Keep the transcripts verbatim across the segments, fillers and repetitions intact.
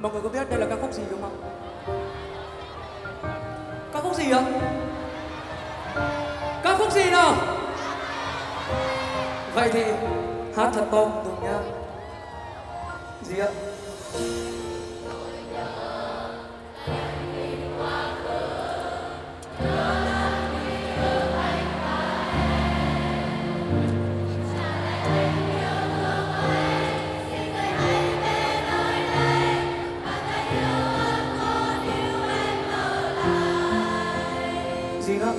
Mọi người có biết đây là ca khúc gì đúng không? Ca khúc gì ạ? Ca khúc gì nào? Vậy thì hát thật to cùng nha. Gì ạ? Gì nữa?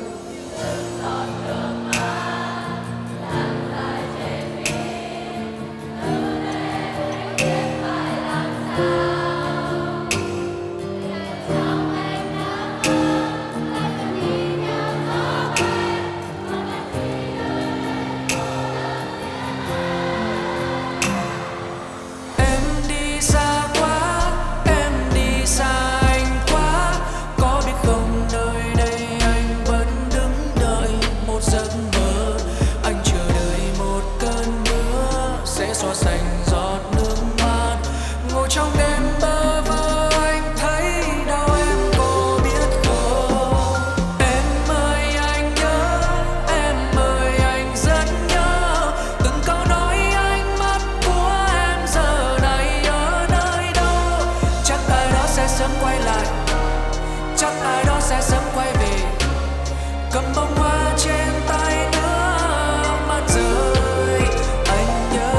Cầm bông hoa trên tay nước mắt rơi, anh nhớ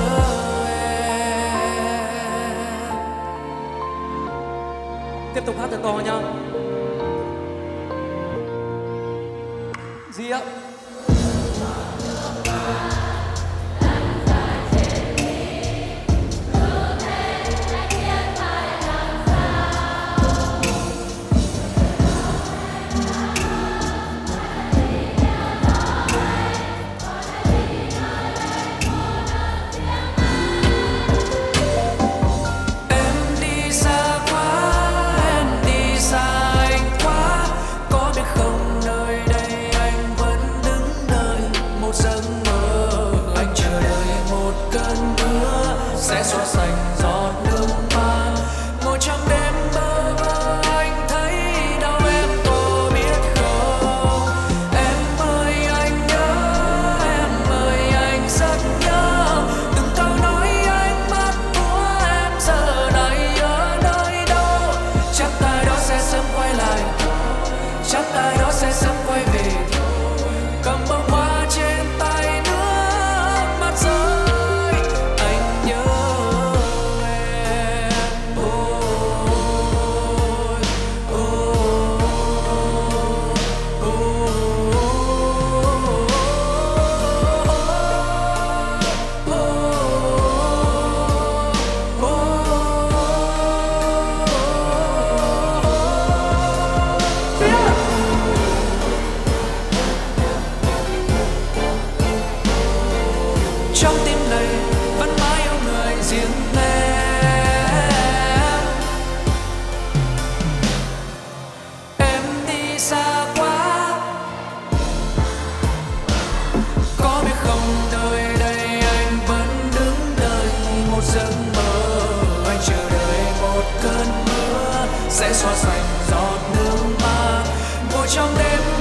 em. Tiếp tục hát thật to nha. Gì ạ? Sẽ xóa sạch giọt nước mắt. Ngồi trong đêm bơ vơ anh thấy đau, em có biết không? Em ơi anh nhớ, em ơi anh rất nhớ. Từng câu nói ánh mắt của em giờ này ở nơi đâu? Chắc ai đó sẽ sớm quay lại, chắc ai đó sẽ sớm quay về. Cầm bông hoa trên tay nước mắt rơi. Trong tim này vẫn mãi yêu người riêng em. Em đi xa quá, có biết không nơi đây anh vẫn đứng đợi một giấc mơ. Anh chờ đợi một cơn mưa sẽ xóa sạch giọt nước mắt. Ngồi trong đêm